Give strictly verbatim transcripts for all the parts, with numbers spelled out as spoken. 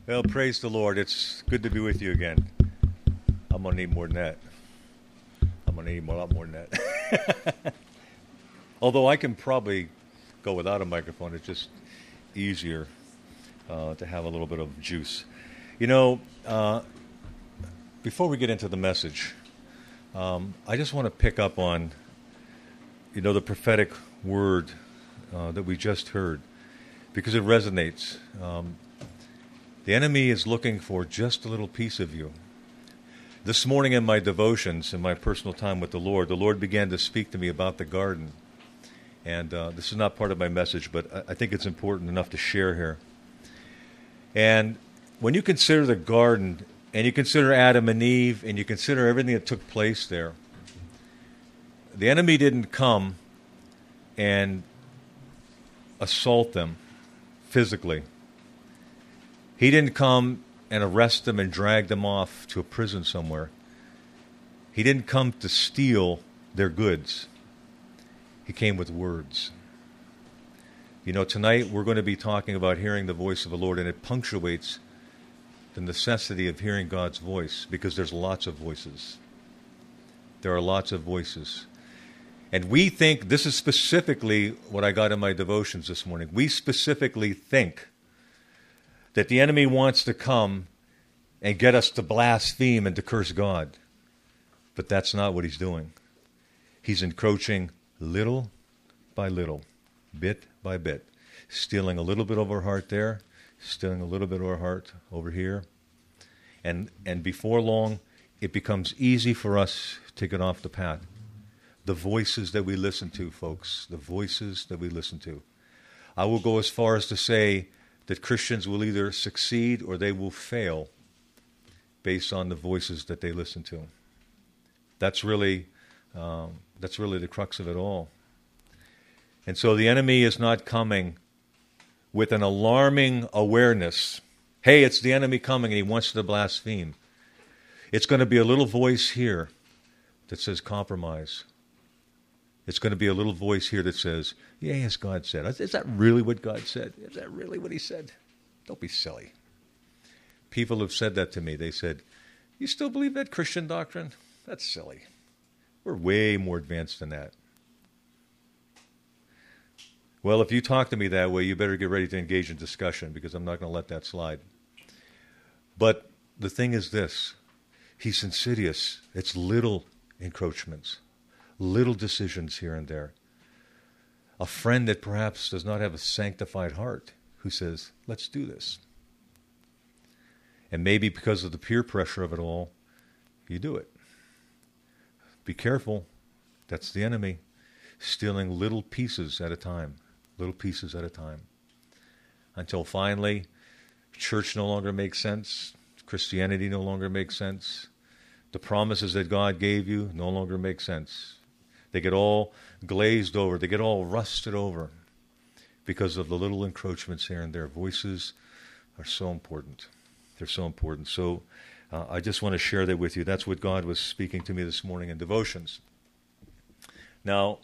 Well, praise the Lord. It's good to be with you again. I'm going to need more than that. I'm going to need a lot more than that. Although I can probably go without a microphone. It's just easier uh, to have a little bit of juice. You know, uh, before we get into the message, um, I just want to pick up on, you know, the prophetic word uh, that we just heard, because it resonates. Um, the enemy is looking for just a little piece of you. This morning in my devotions, in my personal time with the Lord, the Lord began to speak to me about the garden. And uh, this is not part of my message, but I, I think it's important enough to share here. And when you consider the garden, and you consider Adam and Eve, and you consider everything that took place there, the enemy didn't come and assault them physically. He didn't come and arrest them and drag them off to a prison somewhere. He didn't come to steal their goods. He came with words. You know, tonight we're going to be talking about hearing the voice of the Lord, and it punctuates the necessity of hearing God's voice, because there's lots of voices. There are lots of voices. And we think, this is specifically what I got in my devotions this morning, we specifically think that the enemy wants to come and get us to blaspheme and to curse God. But that's not what he's doing. He's encroaching little by little, bit by bit, stealing a little bit of our heart there, stealing a little bit of our heart over here. And and before long, it becomes easy for us to get off the path. The voices that we listen to, folks, the voices that we listen to. I will go as far as to say that Christians will either succeed or they will fail based on the voices that they listen to. That's really, um, that's really the crux of it all. And so the enemy is not coming with an alarming awareness. Hey, it's the enemy coming and he wants to blaspheme. It's going to be a little voice here that says compromise. It's going to be a little voice here that says, yeah, yes, God said. Is that really what God said? Is that really what he said? Don't be silly. People have said that to me. They said, you still believe that Christian doctrine? That's silly. We're way more advanced than that. Well, if you talk to me that way, you better get ready to engage in discussion, because I'm not going to let that slide. But the thing is this. He's insidious. It's little encroachments. Little decisions here and there. A friend that perhaps does not have a sanctified heart who says, let's do this. And maybe because of the peer pressure of it all, you do it. Be careful. That's the enemy. Stealing little pieces at a time. Little pieces at a time. Until finally, church no longer makes sense. Christianity no longer makes sense. The promises that God gave you no longer make sense. They get all glazed over. They get all rusted over because of the little encroachments here and there. Voices are so important. They're so important. So uh, I just want to share that with you. That's what God was speaking to me this morning in devotions. Now,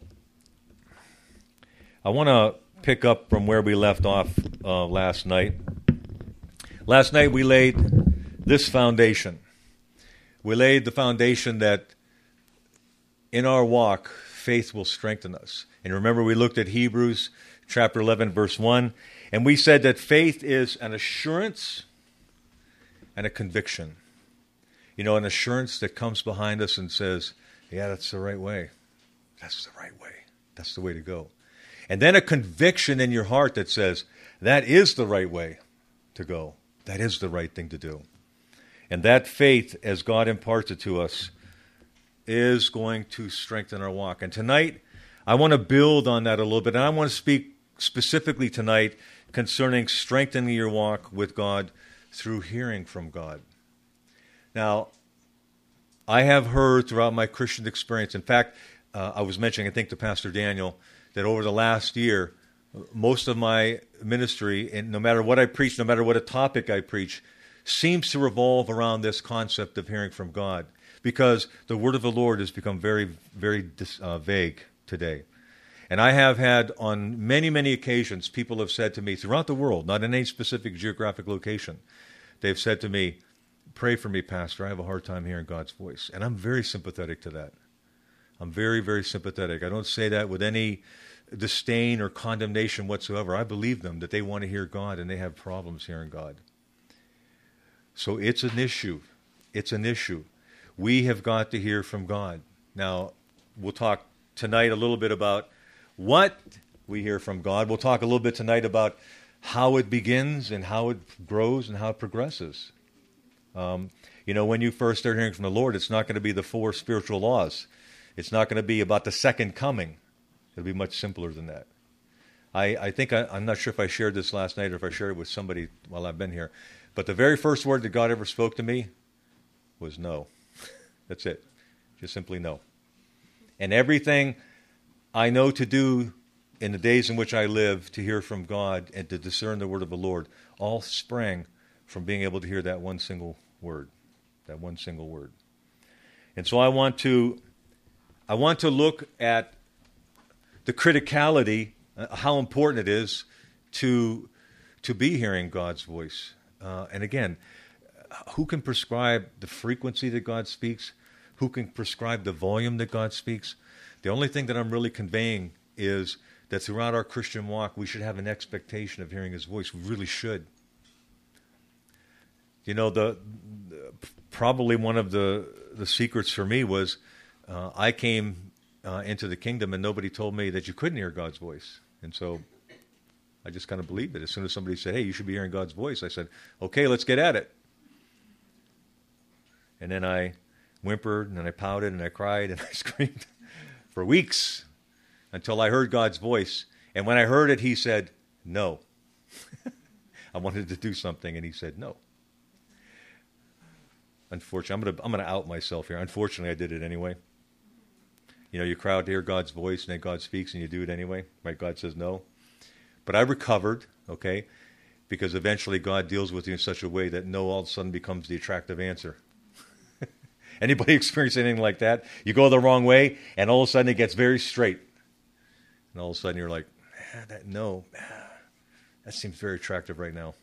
I want to pick up from where we left off uh, last night. Last night we laid this foundation. We laid the foundation that in our walk, faith will strengthen us. And remember, we looked at Hebrews chapter eleven, verse one, and we said that faith is an assurance and a conviction. You know, an assurance that comes behind us and says, yeah, that's the right way. That's the right way. That's the way to go. And then a conviction in your heart that says, that is the right way to go. That is the right thing to do. And that faith, as God imparts it to us, is going to strengthen our walk. And tonight, I want to build on that a little bit. And I want to speak specifically tonight concerning strengthening your walk with God through hearing from God. Now, I have heard throughout my Christian experience, in fact, uh, I was mentioning, I think, to Pastor Daniel, that over the last year, most of my ministry, and no matter what I preach, no matter what a topic I preach, seems to revolve around this concept of hearing from God. Because the word of the Lord has become very, very dis, uh, vague today. And I have had on many, many occasions, people have said to me throughout the world, not in any specific geographic location, they've said to me, pray for me, Pastor. I have a hard time hearing God's voice. And I'm very sympathetic to that. I'm very, very sympathetic. I don't say that with any disdain or condemnation whatsoever. I believe them that they want to hear God and they have problems hearing God. So it's an issue. It's an issue. We have got to hear from God. Now, we'll talk tonight a little bit about what we hear from God. We'll talk a little bit tonight about how it begins and how it grows and how it progresses. Um, you know, when you first start hearing from the Lord, it's not going to be the four spiritual laws. It's not going to be about the second coming. It'll be much simpler than that. I, I think, I, I'm not sure if I shared this last night or if I shared it with somebody while I've been here, but the very first word that God ever spoke to me was no. That's it. Just simply no. And everything I know to do in the days in which I live to hear from God and to discern the word of the Lord all sprang from being able to hear that one single word, that one single word. And so I want to, I want to look at the criticality, uh, how important it is to to be hearing God's voice. Uh, and again, who can prescribe the frequency that God speaks? Who can prescribe the volume that God speaks? The only thing that I'm really conveying is that throughout our Christian walk, we should have an expectation of hearing His voice. We really should. You know, the, the probably one of the the secrets for me was uh, I came uh, into the kingdom and nobody told me that you couldn't hear God's voice. And so I just kind of believed it. As soon as somebody said, hey, you should be hearing God's voice, I said, okay, let's get at it. And then I whimpered and I pouted and I cried and I screamed for weeks until I heard God's voice. And when I heard it, He said, no. I wanted to do something and He said, no. Unfortunately, I'm going to I'm going to out myself here. Unfortunately, I did it anyway. You know, you crowd to hear God's voice, and then God speaks, and you do it anyway. Right? God says no. But I recovered, okay, because eventually God deals with you in such a way that no all of a sudden becomes the attractive answer. Anybody experience anything like that? You go the wrong way, and all of a sudden it gets very straight. And all of a sudden you're like, ah, that no, ah, that seems very attractive right now.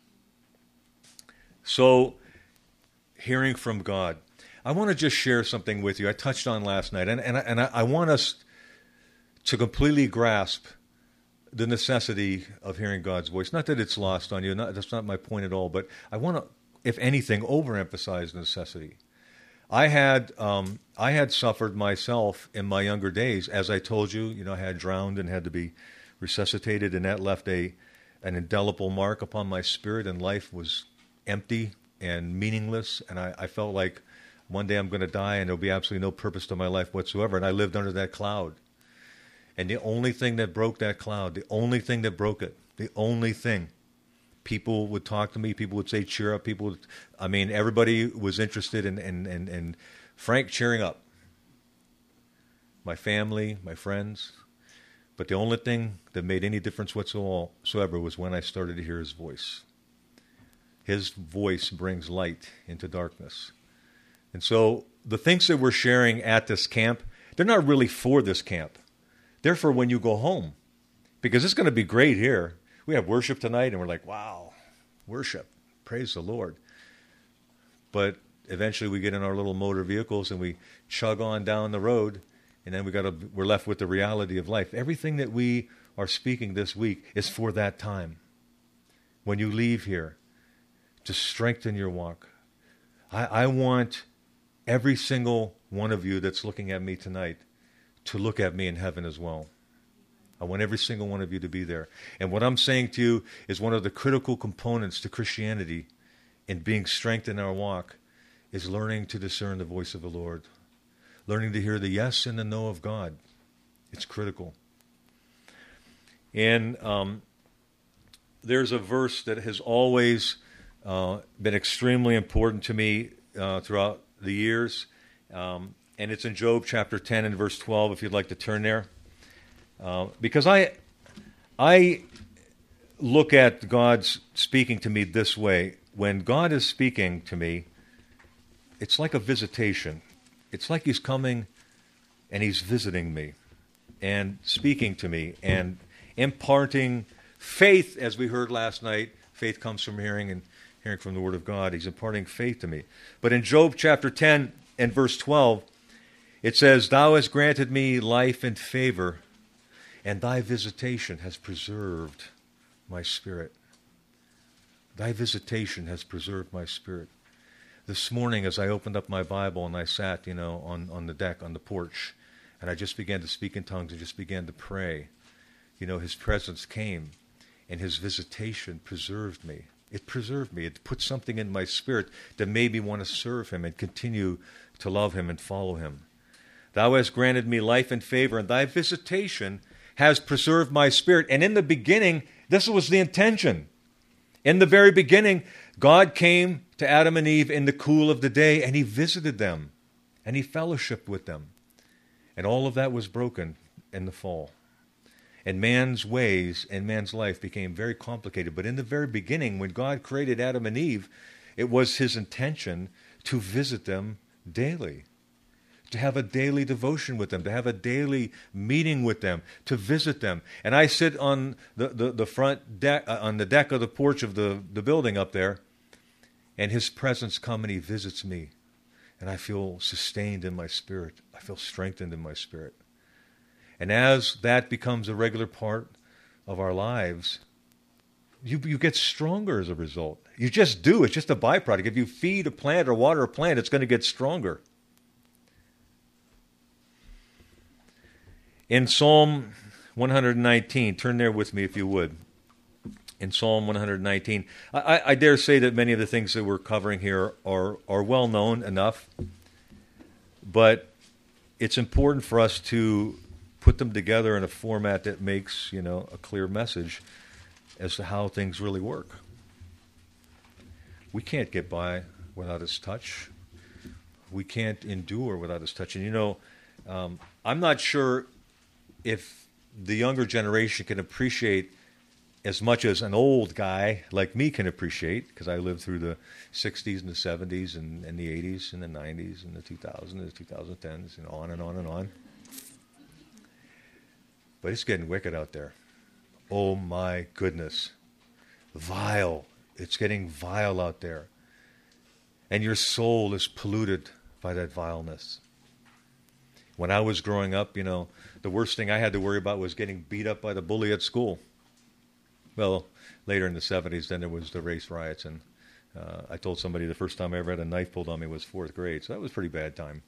So, hearing from God. I want to just share something with you I touched on last night, and, and, and I, I want us to completely grasp the necessity of hearing God's voice. Not that it's lost on you, not, that's not my point at all, but I want to, if anything, overemphasize the necessity. I had um, I had suffered myself in my younger days. As I told you, you know, I had drowned and had to be resuscitated, and that left a an indelible mark upon my spirit, and life was empty and meaningless, and I, I felt like one day I'm going to die and there'll be absolutely no purpose to my life whatsoever, and I lived under that cloud. And the only thing that broke that cloud, the only thing that broke it, the only thing, people would talk to me, people would say cheer up, people would, I mean, everybody was interested in, in, in, in Frank cheering up. My family, my friends. But the only thing that made any difference whatsoever was when I started to hear His voice. His voice brings light into darkness. And so the things that we're sharing at this camp, they're not really for this camp. They're for when you go home. Because it's going to be great here. We have worship tonight, and we're like, wow, worship. Praise the Lord. But eventually we get in our little motor vehicles and we chug on down the road, and then we got to, we're left with the reality of life. Everything that we are speaking this week is for that time. When you leave here, to strengthen your walk. I, I want every single one of you that's looking at me tonight to look at me in heaven as well. I want every single one of you to be there. And what I'm saying to you is one of the critical components to Christianity in being strengthened in our walk is learning to discern the voice of the Lord. Learning to hear the yes and the no of God. It's critical. And um, there's a verse that has always uh, been extremely important to me uh, throughout the years. Um, and it's in Job chapter ten and verse twelve, if you'd like to turn there. Uh, because I, I look at God's speaking to me this way. When God is speaking to me, it's like a visitation. It's like He's coming and He's visiting me and speaking to me and imparting faith, as we heard last night. Faith comes from hearing, and hearing from the Word of God. He's imparting faith to me. But in Job chapter ten and verse twelve, it says, Thou hast granted me life and favor, and thy visitation has preserved my spirit. Thy visitation has preserved my spirit. This morning, as I opened up my Bible and I sat, you know, on, on the deck, on the porch, and I just began to speak in tongues and just began to pray, you know, his presence came, and his visitation preserved me. It preserved me. It put something in my spirit that made me want to serve him and continue to love him and follow him. Thou hast granted me life and favor, and thy visitation has preserved my spirit. And in the beginning, this was the intention. In the very beginning, God came to Adam and Eve in the cool of the day, and he visited them, and he fellowshiped with them. And all of that was broken in the fall. And man's ways and man's life became very complicated. But in the very beginning, when God created Adam and Eve, it was his intention to visit them daily, to have a daily devotion with them, to have a daily meeting with them, to visit them. And I sit on the, the, the front deck, uh, on the deck of the porch of the, the building up there, and his presence comes and he visits me. And I feel sustained in my spirit. I feel strengthened in my spirit. And as that becomes a regular part of our lives, you, you get stronger as a result. You just do. It's just a byproduct. If you feed a plant or water a plant, it's going to get stronger. In Psalm one nineteen, turn there with me if you would. In Psalm one nineteen, I, I dare say that many of the things that we're covering here are, are well known enough, but it's important for us to put them together in a format that makes, you know, a clear message as to how things really work. We can't get by without his touch. We can't endure without his touch. And, you know, um, I'm not sure if the younger generation can appreciate as much as an old guy like me can appreciate, because I lived through the sixties and the seventies and, and the eighties and the nineties and the two thousands and the twenty tens and on and on and on. But it's getting wicked out there. Oh my goodness. Vile. It's getting vile out there. And your soul is polluted by that vileness. When I was growing up, you know, the worst thing I had to worry about was getting beat up by the bully at school. Well, later in the seventies, then there was the race riots, and uh, I told somebody the first time I ever had a knife pulled on me was fourth grade, so that was a pretty bad time.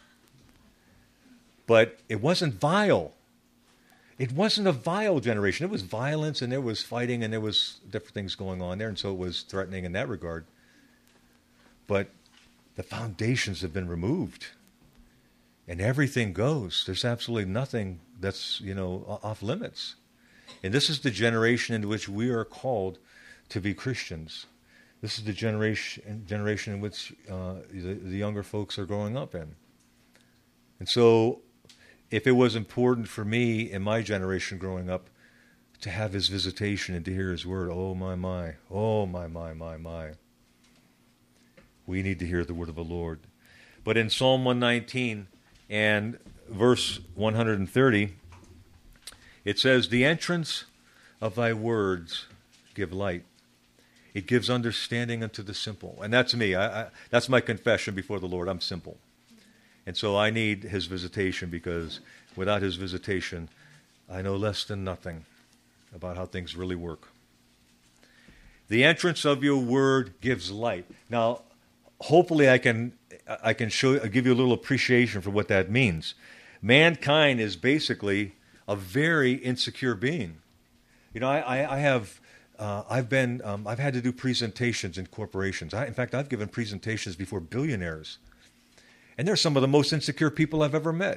But it wasn't vile. It wasn't a vile generation. It was violence, and there was fighting, and there was different things going on there, and so it was threatening in that regard. But the foundations have been removed, and everything goes. There's absolutely nothing that's, you know, off limits. And this is the generation in which we are called to be Christians. This is the generation generation in which uh, the, the younger folks are growing up in. And so, if it was important for me in my generation growing up to have his visitation and to hear his word, oh my, my, oh my, my, my, my. We need to hear the word of the Lord. But in Psalm one nineteen and verse one thirty, it says, the entrance of thy words give light. It gives understanding unto the simple. And that's me. I, I, that's my confession before the Lord. I'm simple. And so I need his visitation, because without his visitation, I know less than nothing about how things really work. The entrance of your word gives light. Now, hopefully I can I can show give you a little appreciation for what that means. Mankind is basically a very insecure being. You know, I, I, I have uh, I've been um, I've had to do presentations in corporations. I, in fact, I've given presentations before billionaires. And they're some of the most insecure people I've ever met.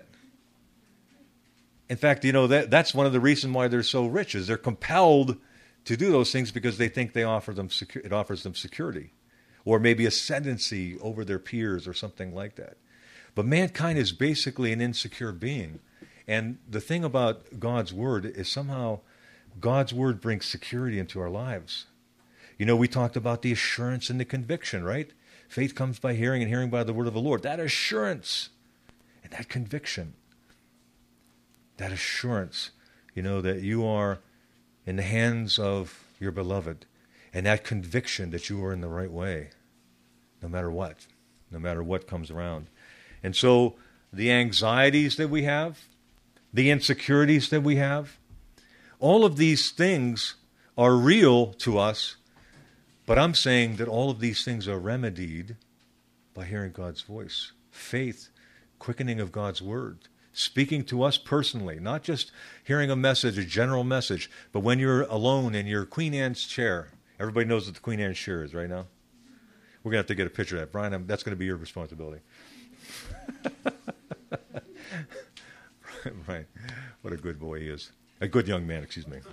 In fact, you know, that that's one of the reasons why they're so rich, is they're compelled to do those things because they think they offer them secu- it offers them security, or maybe ascendancy over their peers or something like that. But mankind is basically an insecure being. And the thing about God's word is somehow God's word brings security into our lives. You know, we talked about the assurance and the conviction, right? Faith comes by hearing, and hearing by the word of the Lord. That assurance and that conviction, that assurance, you know, that you are in the hands of your beloved. and that conviction that you are in the right way, no matter what, no matter what comes around. And so the anxieties that we have, the insecurities that we have, all of these things are real to us, but I'm saying that all of these things are remedied by hearing God's voice. Faith, quickening of God's word, speaking to us personally, not just hearing a message, a general message, but when you're alone in your Queen Anne's chair. Everybody knows what the Queen Anne's chair is right now. We're going to have to get a picture of that. Brian, I'm, that's going to be your responsibility. Right. What a good boy he is. A good young man, excuse me.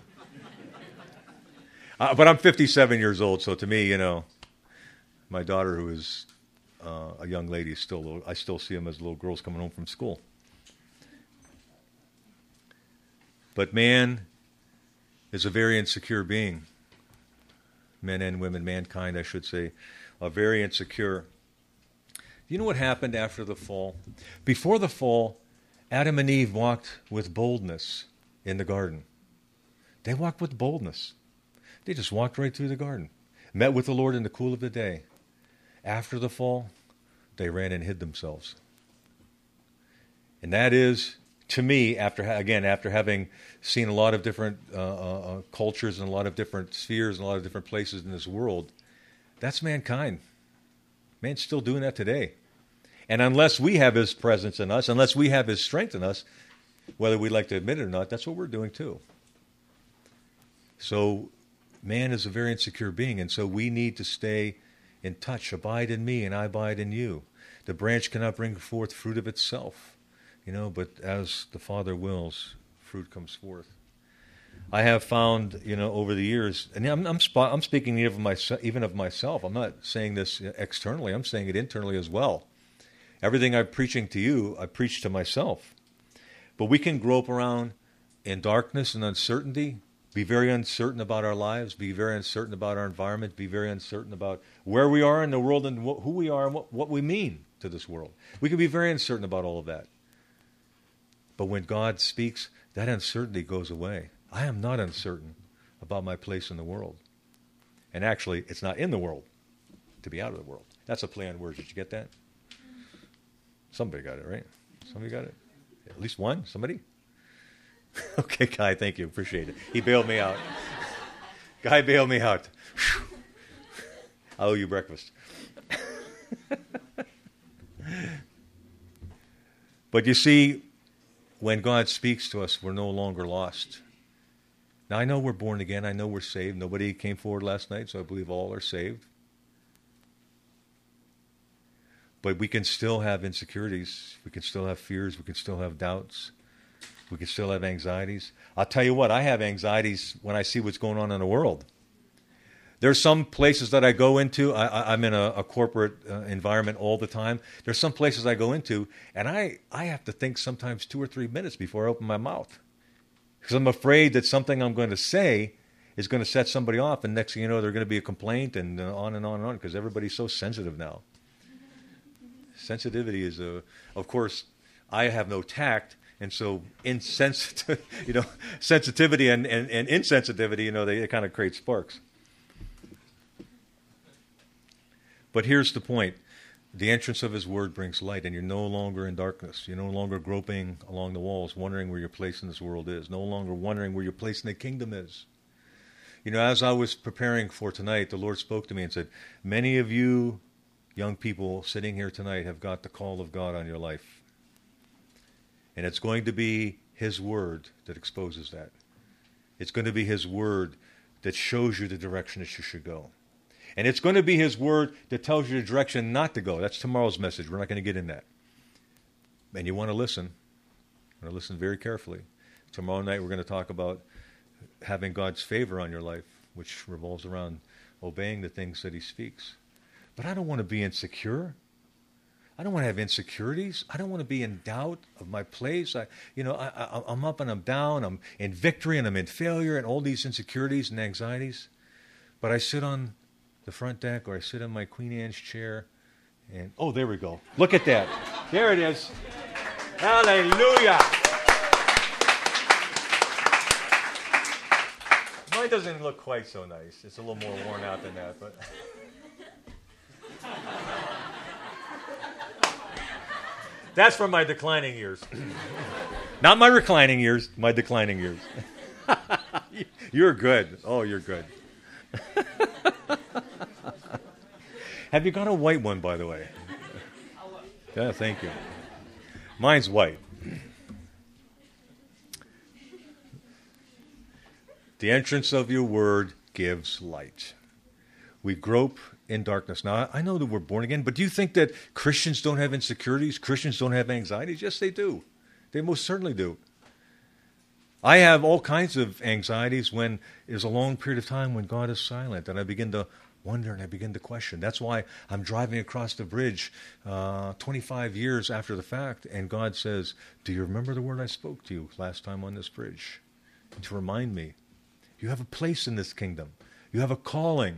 Uh, but I'm fifty-seven years old, so to me, you know, my daughter, who is uh, a young lady, is still little, I still see them as little girls coming home from school. But man is a very insecure being. Men and women, mankind, I should say, are very insecure. You know what happened after the fall? Before the fall, Adam and Eve walked with boldness in the garden. They walked with boldness. They just walked right through the garden, met with the Lord in the cool of the day. After the fall, they ran and hid themselves. And that is, to me, after again, after having seen a lot of different uh, uh, cultures and a lot of different spheres and a lot of different places in this world, that's mankind. Man's still doing that today. And unless we have his presence in us, unless we have his strength in us, whether we like to admit it or not, that's what we're doing too. So man is a very insecure being, and so we need to stay in touch. Abide in me, and I abide in you. The branch cannot bring forth fruit of itself, you know, but as the Father wills, fruit comes forth. I have found, you know, over the years, and I'm I'm, sp- I'm speaking even of, myself, even of myself. I'm not saying this externally. I'm saying it internally as well. Everything I'm preaching to you, I preach to myself. But we can grope around in darkness and uncertainty, be very uncertain about our lives, be very uncertain about our environment, be very uncertain about where we are in the world and wh- who we are and what, what we mean to this world. We can be very uncertain about all of that. But when God speaks, that uncertainty goes away. I am not uncertain about my place in the world. And actually, it's not in the world to be out of the world. That's a play on words. Did you get that? Somebody got it, right? Somebody got it? At least one? Somebody? Okay, Guy, thank you. Appreciate it. He bailed me out. Guy bailed me out. I owe you breakfast. But you see, when God speaks to us, we're no longer lost. Now, I know we're born again. I know we're saved. Nobody came forward last night, so I believe all are saved. But we can still have insecurities. We can still have fears. We can still have doubts. We can still have anxieties. I'll tell you what, I have anxieties when I see what's going on in the world. There's some places that I go into. I, I, I'm in a, a corporate uh, environment all the time. There's some places I go into, and I, I have to think sometimes two or three minutes before I open my mouth. Because I'm afraid that something I'm going to say is going to set somebody off, and next thing you know, there's going to be a complaint, and uh, on and on and on, because everybody's so sensitive now. Sensitivity is, a, of course, I have no tact, and so insensitive, you know, sensitivity and, and, and insensitivity, you know, they, they kind of create sparks. But here's the point. The entrance of his word brings light, and you're no longer in darkness. You're no longer groping along the walls, wondering where your place in this world is. No longer wondering where your place in the kingdom is. You know, as I was preparing for tonight, the Lord spoke to me and said, many of you young people sitting here tonight have got the call of God on your life. And it's going to be his word that exposes that. It's going to be his word that shows you the direction that you should go. And it's going to be his word that tells you the direction not to go. That's tomorrow's message. We're not going to get in that. And you want to listen. You want to listen very carefully. Tomorrow night we're going to talk about having God's favor on your life, which revolves around obeying the things that he speaks. But I don't want to be insecure. I don't want to have insecurities. I don't want to be in doubt of my place. I, you know, I, I, I'm up and I'm down. I'm in victory and I'm in failure and all these insecurities and anxieties. But I sit on the front deck or I sit in my Queen Anne's chair and, oh, there we go. Look at that. There it is. Hallelujah. Mine doesn't look quite so nice. It's a little more worn out than that, but that's from my declining years. Not my reclining years, my declining years. You're good. Oh, you're good. Have you got a white one, by the way? Yeah, thank you. Mine's white. The entrance of your word gives light. We grope in darkness. Now, I know that we're born again, but do you think that Christians don't have insecurities? Christians don't have anxieties? Yes, they do. They most certainly do. I have all kinds of anxieties when there's a long period of time when God is silent, and I begin to wonder and I begin to question. That's why I'm driving across the bridge uh, twenty-five years after the fact, and God says, do you remember the word I spoke to you last time on this bridge? And to remind me, you have a place in this kingdom. You have a calling.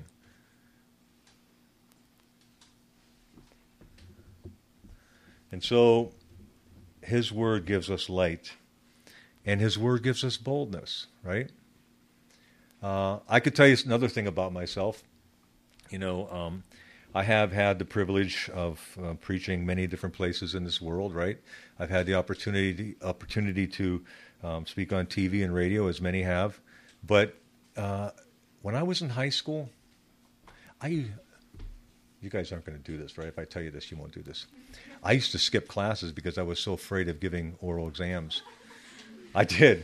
And so his word gives us light, and his word gives us boldness, right? Uh, I could tell you another thing about myself. You know, um, I have had the privilege of uh, preaching many different places in this world, right? I've had the opportunity opportunity to um, speak on T V and radio, as many have. But uh, when I was in high school, I, you guys aren't going to do this, right? If I tell you this, you won't do this. I used to skip classes because I was so afraid of giving oral exams. I did.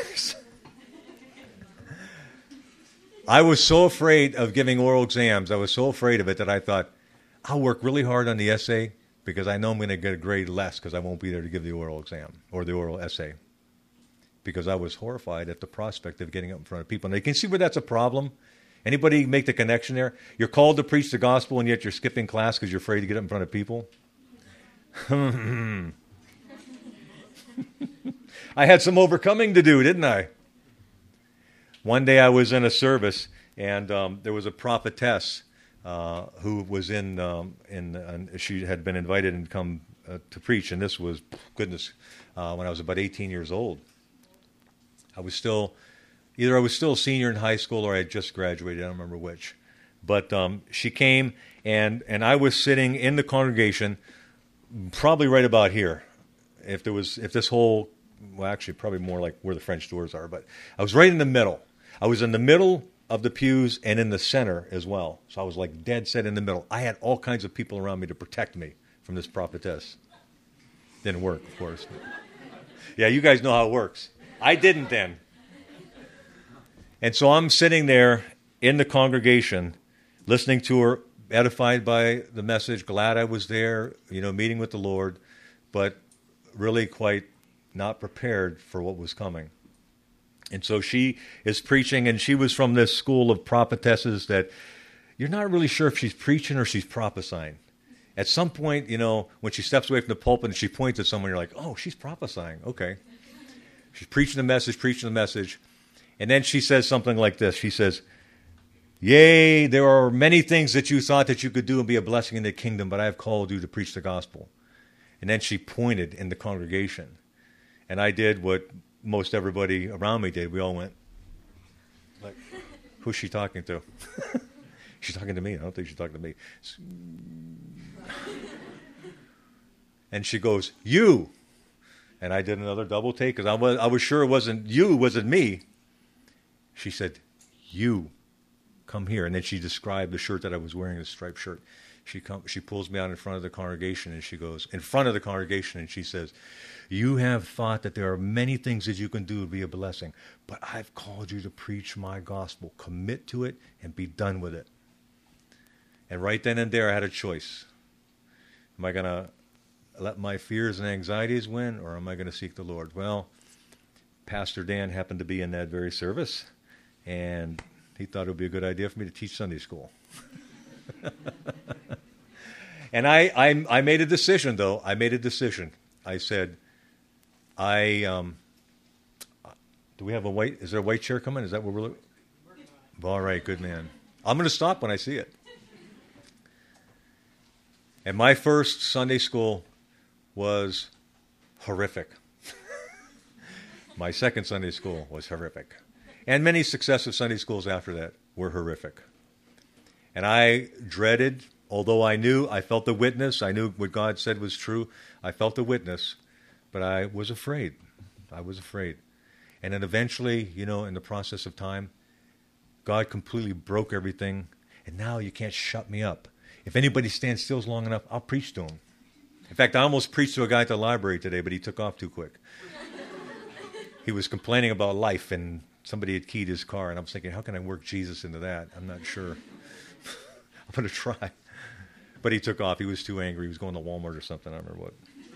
I was so afraid of giving oral exams. I was so afraid of it that I thought, I'll work really hard on the essay because I know I'm going to get a grade less because I won't be there to give the oral exam or the oral essay. Because I was horrified at the prospect of getting up in front of people. And you can see where that's a problem. Anybody make the connection there? You're called to preach the gospel and yet you're skipping class because you're afraid to get up in front of people. I had some overcoming to do, didn't I? One day I was in a service, and um, there was a prophetess uh, who was in, um, in uh, she had been invited and come uh, to preach, and this was, goodness, uh, when I was about eighteen years old. I was still, either I was still a senior in high school or I had just graduated, I don't remember which. But um, she came, and, and I was sitting in the congregation, probably right about here. If there was, if this whole, well, actually probably more like where the French doors are, but I was right in the middle. I was in the middle of the pews and in the center as well. So I was like dead set in the middle. I had all kinds of people around me to protect me from this prophetess. Didn't work, of course. Yeah, you guys know how it works. I didn't then. And so I'm sitting there in the congregation, listening to her, edified by the message, glad I was there, you know, meeting with the Lord, but really quite not prepared for what was coming. And so she is preaching, and she was from this school of prophetesses that you're not really sure if she's preaching or she's prophesying. At some point, you know, when she steps away from the pulpit and she points at someone, you're like, oh, she's prophesying. Okay. She's preaching the message, preaching the message. And then she says something like this. She says, yea, there are many things that you thought that you could do and be a blessing in the kingdom, but I have called you to preach the gospel. And then she pointed in the congregation. And I did what most everybody around me did. We all went, like, who's she talking to? She's talking to me. I don't think she's talking to me. And she goes, you. And I did another double take because I was, I was sure it wasn't you, it wasn't me. She said, you, come here. And then she described the shirt that I was wearing, the striped shirt. She come, she pulls me out in front of the congregation, and she goes, in front of the congregation, and she says, you have thought that there are many things that you can do to be a blessing, but I've called you to preach my gospel. Commit to it and be done with it. And right then and there, I had a choice. Am I going to let my fears and anxieties win, or am I going to seek the Lord? Well, Pastor Dan happened to be in that very service, and he thought it would be a good idea for me to teach Sunday school. And I, I, I made a decision, though. I made a decision. I said, I, um, do we have a white, is there a white chair coming? Is that what we're looking? All right, good man. I'm going to stop when I see it. And my first Sunday school was horrific. My second Sunday school was horrific. And many successive Sunday schools after that were horrific. And I dreaded, although I knew, I felt the witness, I knew what God said was true, I felt the witness, but I was afraid. I was afraid. And then eventually, you know, in the process of time, God completely broke everything, and now you can't shut me up. If anybody stands still long enough, I'll preach to him. In fact, I almost preached to a guy at the library today, but he took off too quick. He was complaining about life, and somebody had keyed his car, and I was thinking, how can I work Jesus into that? I'm not sure. I'm going to try. But he took off. He was too angry. He was going to Walmart or something. I don't remember what.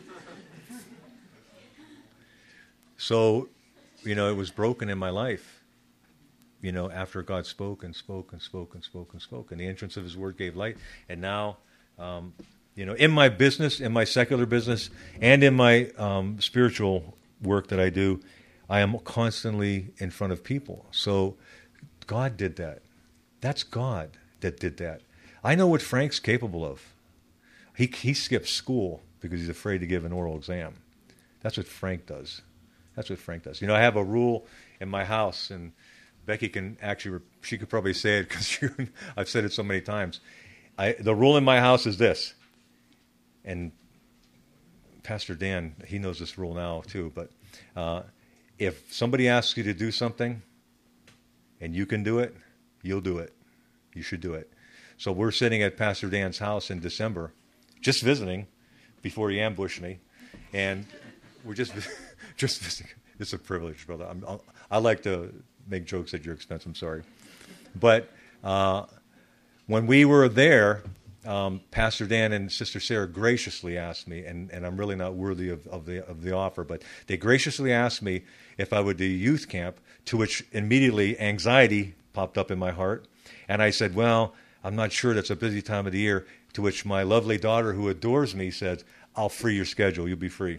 So, you know, it was broken in my life, you know, after God spoke and spoke and spoke and spoke and spoke. And the entrance of his word gave light. And now, um, you know, in my business, in my secular business, and in my um, spiritual work that I do, I am constantly in front of people. So God did that. That's God that did that. I know what Frank's capable of. He he skips school because he's afraid to give an oral exam. That's what Frank does. That's what Frank does. You know, I have a rule in my house, and Becky can actually, she could probably say it because I've said it so many times. I, the rule in my house is this, and Pastor Dan, he knows this rule now too, but uh, if somebody asks you to do something and you can do it, you'll do it. You should do it. So we're sitting at Pastor Dan's house in December, just visiting before he ambushed me, and we're just just visiting. It's a privilege, brother. I'm, I'll, I like to make jokes at your expense. I'm sorry. But uh, when we were there, um, Pastor Dan and Sister Sarah graciously asked me, and, and I'm really not worthy of, of the of the offer, but they graciously asked me if I would do youth camp, to which immediately anxiety popped up in my heart. And I said, well, I'm not sure. That's a busy time of the year. To which my lovely daughter, who adores me, said, I'll free your schedule. You'll be free.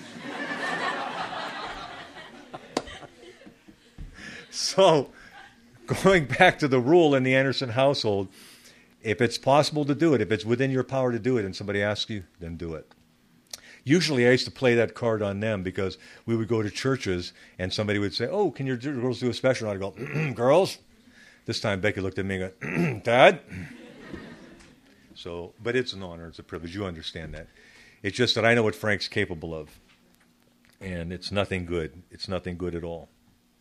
So, going back to the rule in the Anderson household, if it's possible to do it, if it's within your power to do it, and somebody asks you, then do it. Usually I used to play that card on them because we would go to churches and somebody would say, oh, can your girls do a special? And I'd go, girls? This time Becky looked at me and go, Dad? So, but it's an honor, it's a privilege. You understand that. It's just that I know what Frank's capable of. And it's nothing good. It's nothing good at all.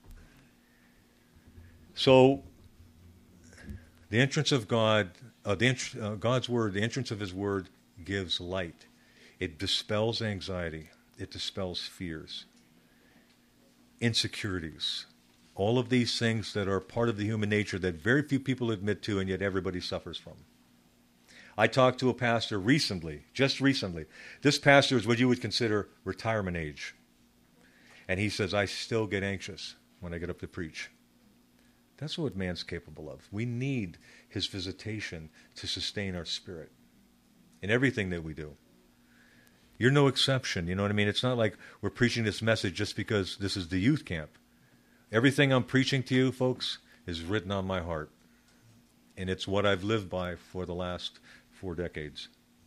So, the entrance of God, uh, the ent- uh, God's word, the entrance of his word gives light. It dispels anxiety. It dispels fears, insecurities, all of these things that are part of the human nature that very few people admit to, and yet everybody suffers from. I talked to a pastor recently, just recently. This pastor is what you would consider retirement age. And he says, I still get anxious when I get up to preach. That's what man's capable of. We need his visitation to sustain our spirit in everything that we do. You're no exception, you know what I mean? It's not like we're preaching this message just because this is the youth camp. Everything I'm preaching to you, folks, is written on my heart. And it's what I've lived by for the last four decades.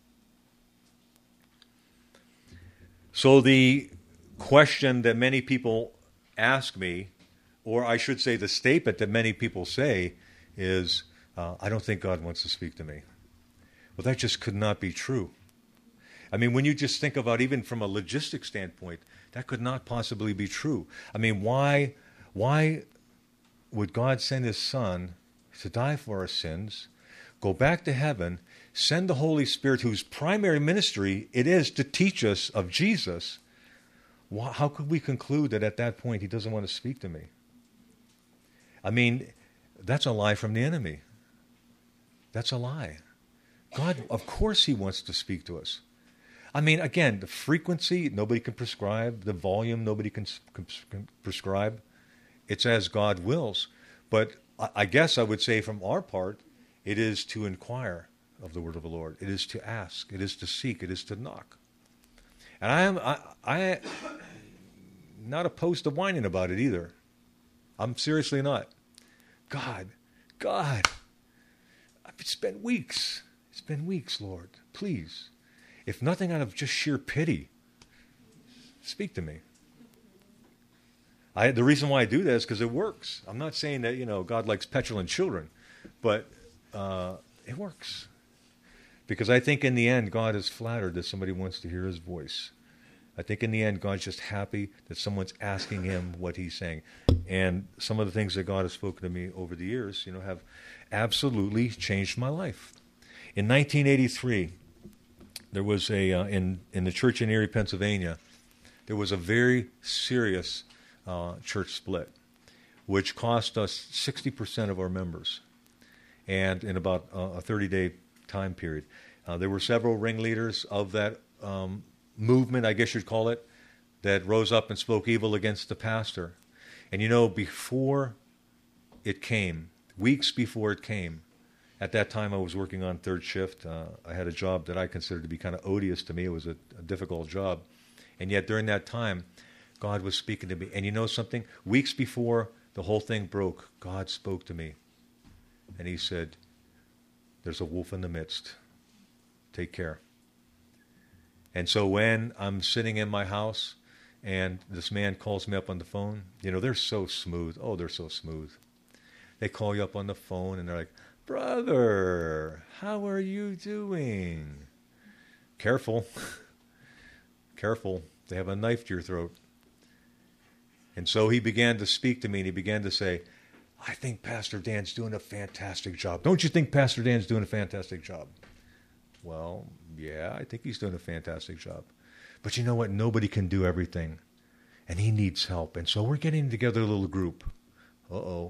So the question that many people ask me, or I should say the statement that many people say, is, uh, I don't think God wants to speak to me. Well, that just could not be true. I mean, when you just think about, even from a logistic standpoint, that could not possibly be true. I mean, why, why would God send his Son to die for our sins, go back to heaven, send the Holy Spirit, whose primary ministry it is to teach us of Jesus? How could we conclude that at that point he doesn't want to speak to me? I mean, that's a lie from the enemy. That's a lie. God, of course he wants to speak to us. I mean, again, the frequency, nobody can prescribe. The volume, nobody can, can, can prescribe. It's as God wills. But I, I guess I would say from our part, it is to inquire of the word of the Lord. It is to ask. It is to seek. It is to knock. And I am I, I not opposed to whining about it either. I'm seriously not. God, God, it's been weeks. It's been weeks, Lord. Please, if nothing out of just sheer pity, speak to me. I, the reason why I do that is because it works. I'm not saying that, you know, God likes petulant children, but uh, it works. Because I think in the end, God is flattered that somebody wants to hear his voice. I think in the end, God's just happy that someone's asking him what he's saying. And some of the things that God has spoken to me over the years, you know, have absolutely changed my life. In nineteen eighty-three, there was a, uh, in, in the church in Erie, Pennsylvania, there was a very serious uh, church split, which cost us sixty percent of our members, and in about uh, a thirty-day time period. Uh, there were several ringleaders of that um, movement, I guess you'd call it, that rose up and spoke evil against the pastor. And you know, before it came, weeks before it came, at that time I was working on third shift. Uh, I had a job that I considered to be kind of odious to me. It was a, a difficult job. And yet during that time, God was speaking to me. And you know something? Weeks before the whole thing broke, God spoke to me. And he said, there's a wolf in the midst. Take care. And so when I'm sitting in my house and this man calls me up on the phone, you know, they're so smooth. Oh, they're so smooth. They call you up on the phone and they're like, brother, how are you doing? Careful. Careful. They have a knife to your throat. And so he began to speak to me and he began to say, I think Pastor Dan's doing a fantastic job. Don't you think Pastor Dan's doing a fantastic job? Well, yeah, I think he's doing a fantastic job. But you know what? Nobody can do everything. And he needs help. And so we're getting together a little group. Uh-oh.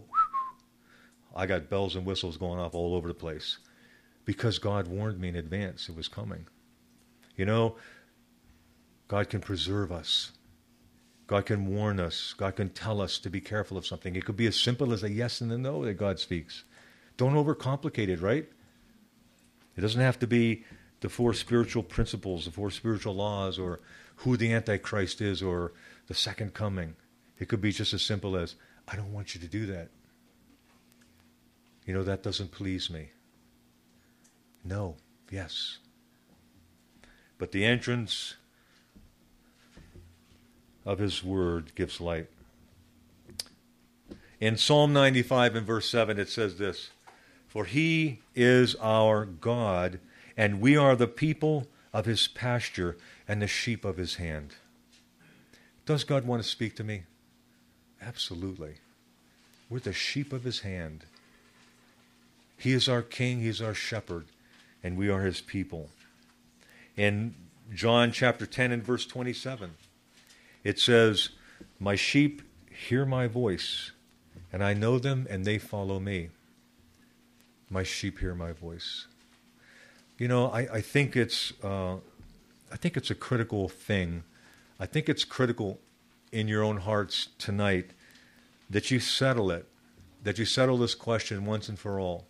I got bells and whistles going off all over the place. Because God warned me in advance it was coming. You know, God can preserve us. God can warn us. God can tell us to be careful of something. It could be as simple as a yes and a no that God speaks. Don't overcomplicate it, right? It doesn't have to be the four spiritual principles, the four spiritual laws, or who the Antichrist is, or the second coming. It could be just as simple as, I don't want you to do that. You know, that doesn't please me. No, yes. But the entrance of his word gives light. In Psalm ninety-five and verse seven, it says this, for he is our God, and we are the people of his pasture and the sheep of his hand. Does God want to speak to me? Absolutely. We're the sheep of his hand. He is our king, he is our shepherd, and we are his people. In John chapter ten and verse twenty-seven, it says, my sheep hear my voice, and I know them, and they follow me. My sheep hear my voice. You know, I, I think it's uh, I think it's a critical thing. I think it's critical in your own hearts tonight that you settle it, that you settle this question once and for all.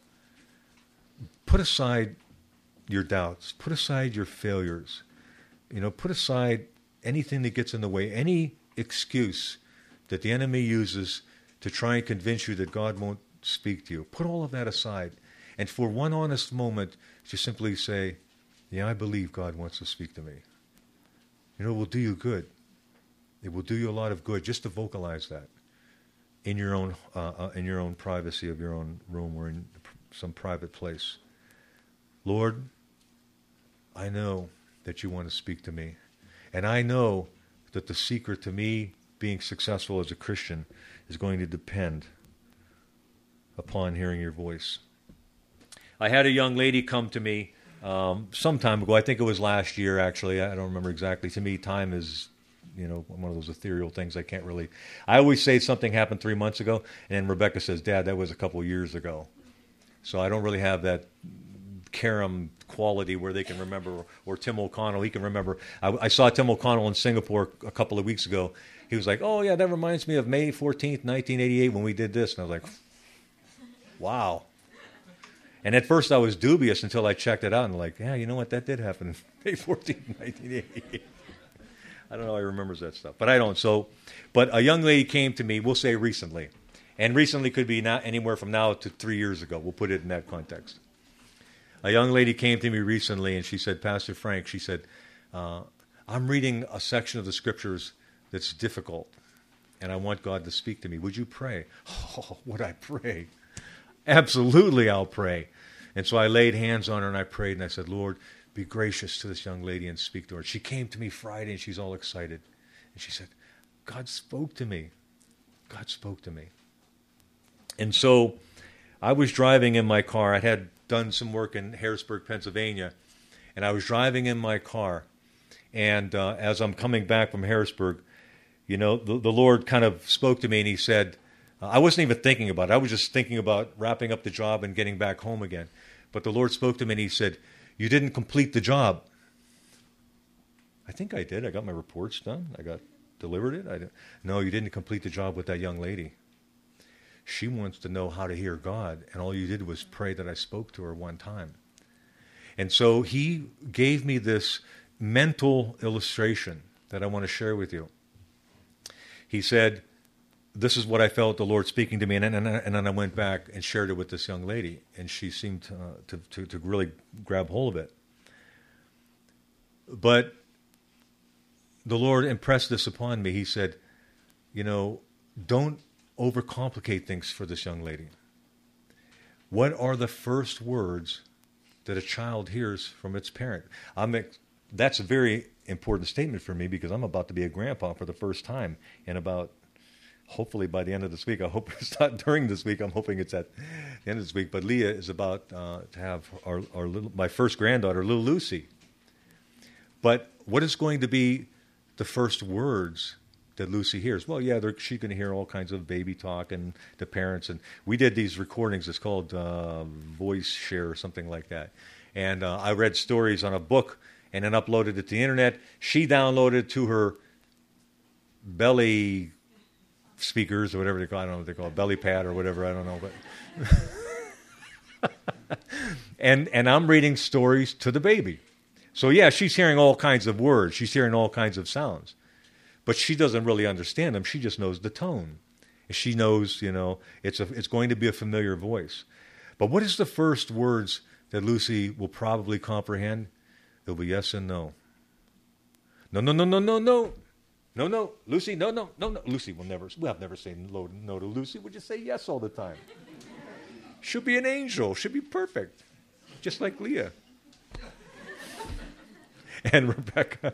Put aside your doubts. Put aside your failures. You know, put aside anything that gets in the way, any excuse that the enemy uses to try and convince you that God won't speak to you. Put all of that aside. And for one honest moment, just simply say, yeah, I believe God wants to speak to me. You know, it will do you good. It will do you a lot of good just to vocalize that in your own uh, uh, in your own privacy of your own room or in some private place. Lord, I know that you want to speak to me. And I know that the secret to me being successful as a Christian is going to depend upon hearing your voice. I had a young lady come to me um, some time ago. I think it was last year, actually. I don't remember exactly. To me, time is, you know, one of those ethereal things I can't really... I always say something happened three months ago, and then Rebecca says, Dad, that was a couple years ago. So I don't really have that Karam quality where they can remember, or, or Tim O'Connell, he can remember. I, I saw Tim O'Connell in Singapore a couple of weeks ago. He was like, oh, yeah, that reminds me of May fourteenth, nineteen eighty-eight when we did this. And I was like, wow. And at first I was dubious until I checked it out and like, yeah, you know what, that did happen May fourteenth, nineteen eighty-eight. I don't know how he remembers that stuff, but I don't. So, but a young lady came to me, we'll say recently, and recently could be not anywhere from now to three years ago. We'll put it in that context. A young lady came to me recently and she said, Pastor Frank, she said, uh, I'm reading a section of the scriptures that's difficult. and I want God to speak to me. Would you pray? Oh, would I pray? Absolutely, I'll pray. And so I laid hands on her and I prayed and I said, Lord, be gracious to this young lady and speak to her. She came to me Friday and she's all excited. And she said, God spoke to me. God spoke to me. And so I was driving in my car. I had done some work in Harrisburg, Pennsylvania. And I was driving in my car. And uh, as I'm coming back from Harrisburg, you know, the, the Lord kind of spoke to me and he said, uh, I wasn't even thinking about it. I was just thinking about wrapping up the job and getting back home again. But the Lord spoke to me and he said, you didn't complete the job. I think I did. I got my reports done. I got delivered it. I didn't. No, you didn't complete the job with that young lady. She wants to know how to hear God, and all you did was pray that I spoke to her one time. And so he gave me this mental illustration that I want to share with you. He said, this is what I felt the Lord speaking to me, and then, and, and then I went back and shared it with this young lady, and she seemed uh, to, to, to really grab hold of it. But the Lord impressed this upon me. He said, you know, don't overcomplicate things for this young lady. What are the first words that a child hears from its parent? I'm ex- that's a very important statement for me because I'm about to be a grandpa for the first time in about, hopefully by the end of this week. I hope it's not during this week. I'm hoping it's at the end of this week. But Leah is about uh, to have our, our little, my first granddaughter, little Lucy. But what is going to be the first words that Lucy hears? Well, yeah, she's going to hear all kinds of baby talk and the parents. And we did these recordings. It's called uh, Voice Share or something like that. And uh, I read stories on a book and then uploaded it to the internet. She downloaded it to her belly speakers or whatever they call it. I don't know what they call it, belly pad or whatever. I don't know. But and and I'm reading stories to the baby. So, yeah, she's hearing all kinds of words. She's hearing all kinds of sounds. But she doesn't really understand them. She just knows the tone. She knows, you know, it's a, it's going to be a familiar voice. But what is the first words that Lucy will probably comprehend? It'll be yes and no. No, no, no, no, no, no. No, no. Lucy, no, no, no, no. Lucy will never, we'll have never say no, no to Lucy. We'll just say yes all the time. She'll be an angel. She'll be perfect. Just like Leah. And Rebecca.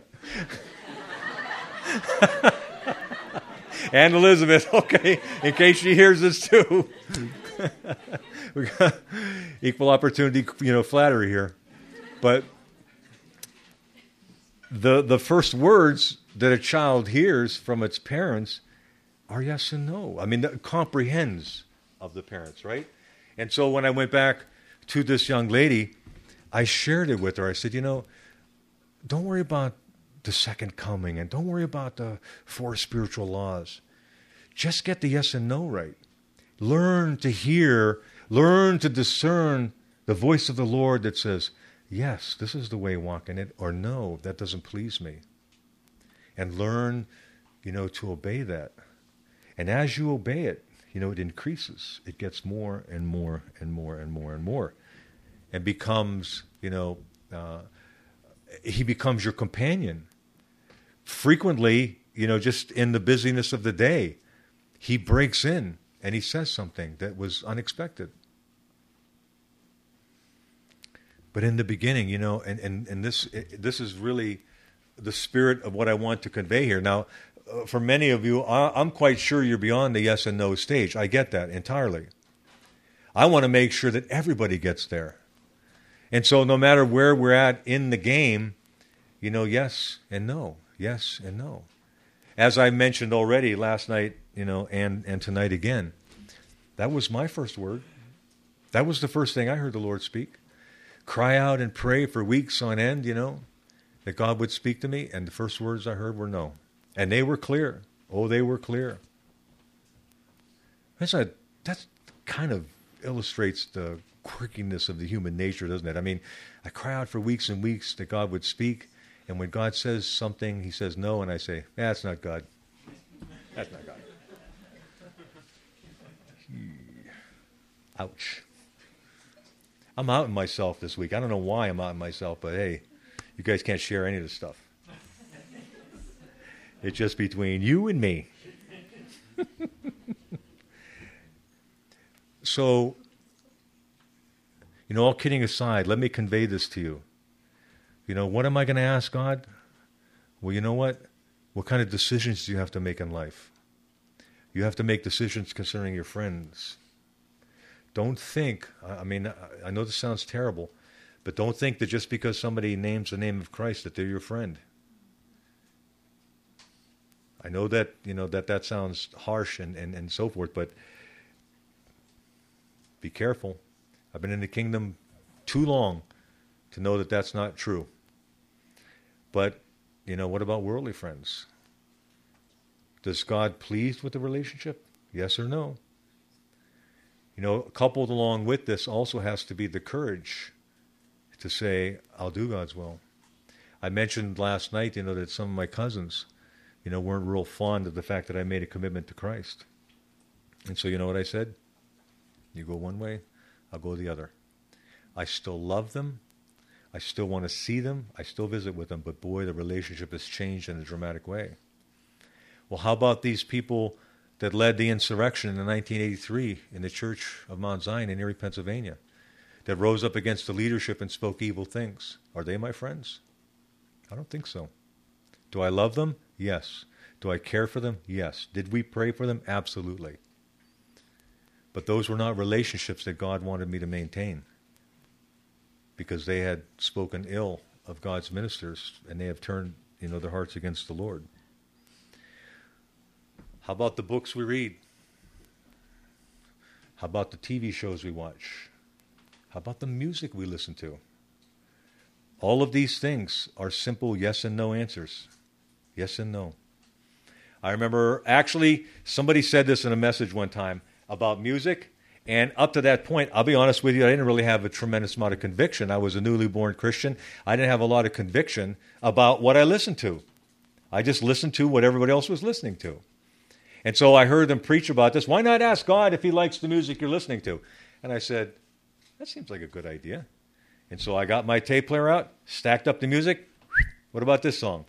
And Elizabeth, okay, in case she hears this too. We got equal opportunity, you know, flattery here. But the the first words that a child hears from its parents are yes and no. I mean, that comprehends of the parents, right? And so when I went back to this young lady, I shared it with her. I said, you know, don't worry about the second coming, and don't worry about the four spiritual laws. Just get the yes and no right. Learn to hear, learn to discern the voice of the Lord that says, yes, this is the way, walk in it, or no, that doesn't please me. And learn, you know, to obey that. And as you obey it, you know, it increases. It gets more and more and more and more and more. And becomes, you know, uh, he becomes your companion. Frequently, you know, just in the busyness of the day, he breaks in and he says something that was unexpected. But in the beginning, you know, and, and, and this this is really the spirit of what I want to convey here. Now, uh, for many of you, I, I'm quite sure you're beyond the yes and no stage. I get that entirely. I want to make sure that everybody gets there. And so no matter where we're at in the game, you know, yes and no, yes and no. As I mentioned already last night, you know, and, and tonight again, that was my first word. That was the first thing I heard the Lord speak. Cry out and pray for weeks on end, you know, that God would speak to me. And the first words I heard were no. And they were clear. Oh, they were clear. That's a, that kind of illustrates the quirkiness of the human nature, doesn't it? I mean, I cry out for weeks and weeks that God would speak, and when God says something, he says no, and I say, yeah, that's not God. That's not God. Ouch. I'm out in myself this week. I don't know why I'm out in myself, but hey, you guys can't share any of this stuff. It's just between you and me. So, you know, all kidding aside, let me convey this to you. You know, what am I going to ask God? Well, you know what? What kind of decisions do you have to make in life? You have to make decisions concerning your friends. Don't think, I mean, I know this sounds terrible, but don't think that just because somebody names the name of Christ that they're your friend. I know that, you know, that that sounds harsh and, and, and so forth, but be careful. I've been in the kingdom too long to know that that's not true. But, you know, what about worldly friends? Does God pleased with the relationship? Yes or no? You know, coupled along with this also has to be the courage to say, I'll do God's will. I mentioned last night, you know, that some of my cousins, you know, weren't real fond of the fact that I made a commitment to Christ. And so you know what I said? You go one way, I'll go the other. I still love them. I still want to see them. I still visit with them. But boy, the relationship has changed in a dramatic way. Well, how about these people that led the insurrection in nineteen eighty-three in the Church of Mount Zion in Erie, Pennsylvania, that rose up against the leadership and spoke evil things? Are they my friends? I don't think so. Do I love them? Yes. Do I care for them? Yes. Did we pray for them? Absolutely. But those were not relationships that God wanted me to maintain, because they had spoken ill of God's ministers and they have turned, you know, their hearts against the Lord. How about the books we read? How about the T V shows we watch? How about the music we listen to? All of these things are simple yes and no answers. Yes and no. I remember actually somebody said this in a message one time about music, and up to that point, I'll be honest with you, I didn't really have a tremendous amount of conviction. I was a newly born Christian. I didn't have a lot of conviction about what I listened to. I just listened to what everybody else was listening to. And so I heard them preach about this. Why not ask God if he likes the music you're listening to? And I said, that seems like a good idea. And so I got my tape player out, stacked up the music. What about this song?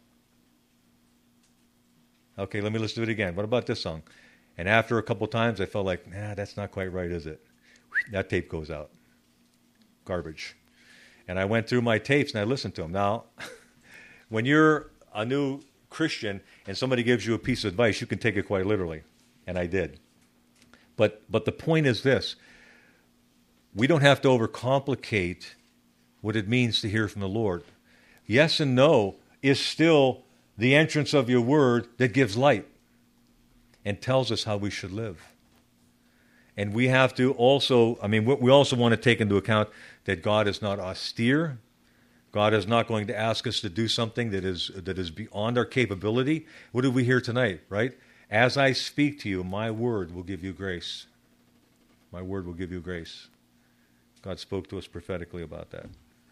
Okay, let me listen to it again. What about this song? And after a couple times, I felt like, nah, that's not quite right, is it? That tape goes out. Garbage. And I went through my tapes and I listened to them. Now, when you're a new Christian and somebody gives you a piece of advice, you can take it quite literally. And I did. But but the point is this. We don't have to overcomplicate what it means to hear from the Lord. Yes and no is still the entrance of your word that gives light and tells us how we should live. And we have to also, I mean, we also want to take into account that God is not austere. God is not going to ask us to do something that is that is beyond our capability. What did we hear tonight, right? As I speak to you, my word will give you grace. My word will give you grace. God spoke to us prophetically about that.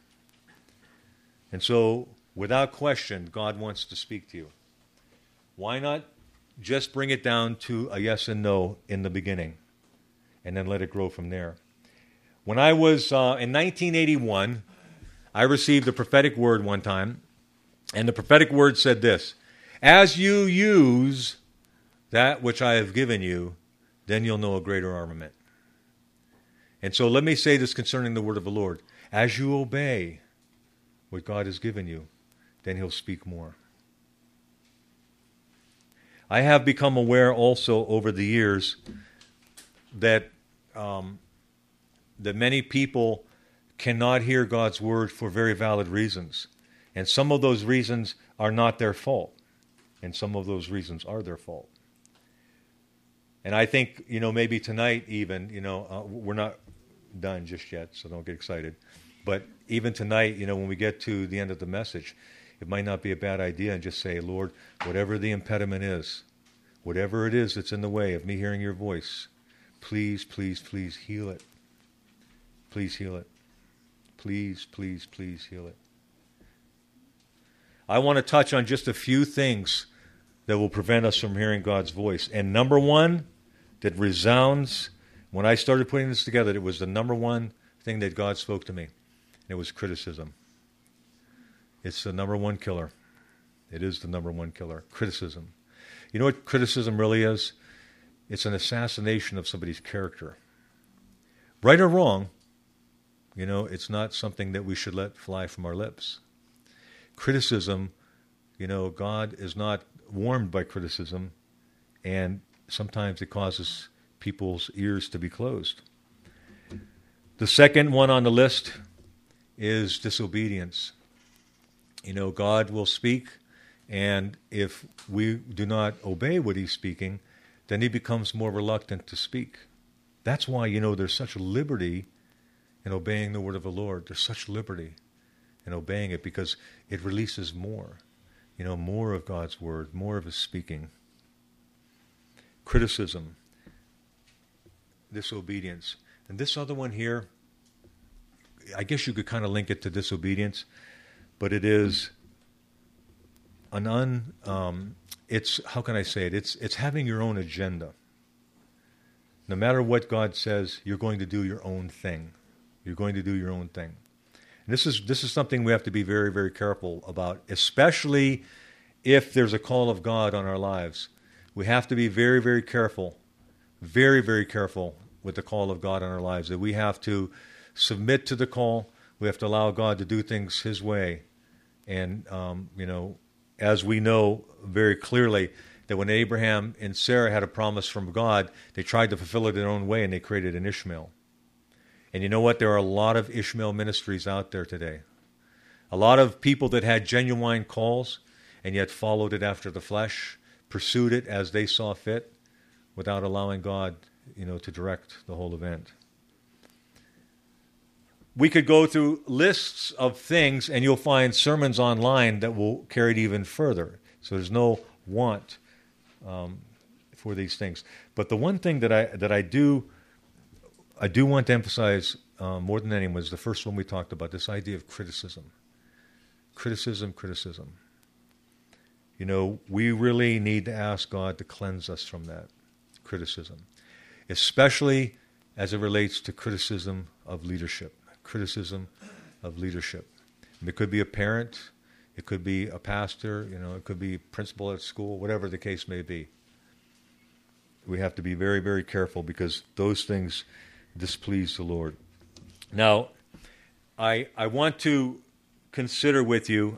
And so, without question, God wants to speak to you. Why not just bring it down to a yes and no in the beginning, and then let it grow from there? When I was uh, in nineteen eighty-one, I received a prophetic word one time, and the prophetic word said this: as you use that which I have given you, then you'll know a greater armament. And so let me say this concerning the word of the Lord. As you obey what God has given you, then he'll speak more. I have become aware also over the years that um, that many people cannot hear God's word for very valid reasons. And some of those reasons are not their fault. And some of those reasons are their fault. And I think, you know, maybe tonight even, you know, uh, we're not done just yet, so don't get excited. But even tonight, you know, when we get to the end of the message, it might not be a bad idea and just say, Lord, whatever the impediment is, whatever it is that's in the way of me hearing your voice, please, please, please heal it. Please heal it. Please, please, please heal it. I want to touch on just a few things that will prevent us from hearing God's voice. And number one that resounds, when I started putting this together, it was the number one thing that God spoke to me. And it was criticism. It's the number one killer. It is the number one killer. Criticism. You know what criticism really is? It's an assassination of somebody's character. Right or wrong, you know, it's not something that we should let fly from our lips. Criticism, you know, God is not warmed by criticism, and sometimes it causes people's ears to be closed. The second one on the list is disobedience. You know, God will speak, and if we do not obey what he's speaking, then he becomes more reluctant to speak. That's why, you know, there's such liberty in obeying the word of the Lord. There's such liberty in obeying it because it releases more, you know, more of God's word, more of his speaking. Criticism, disobedience. And this other one here, I guess you could kind of link it to disobedience, but it is an un, um, it's, how can I say it? It's, it's having your own agenda. No matter what God says, you're going to do your own thing. You're going to do your own thing. And this is, this is something we have to be very, very careful about, especially if there's a call of God on our lives. We have to be very, very careful, very, very careful with the call of God on our lives, that we have to submit to the call. We have to allow God to do things his way. And, um, you know, as we know very clearly, that when Abraham and Sarah had a promise from God, they tried to fulfill it their own way, and they created an Ishmael. And you know what? There are a lot of Ishmael ministries out there today. A lot of people that had genuine calls and yet followed it after the flesh, pursued it as they saw fit, without allowing God, you know, to direct the whole event. We could go through lists of things, and you'll find sermons online that will carry it even further. So there's no want um, for these things. But the one thing that I that I do I do want to emphasize uh, more than anyone is the first one we talked about, this idea of criticism. Criticism, criticism. You know, we really need to ask God to cleanse us from that criticism, especially as it relates to criticism of leadership. Criticism of leadership. And it could be a parent, it could be a pastor, you know, it could be principal at school, whatever the case may be. We have to be very, very careful because those things displease the Lord. Now, I I want to consider with you,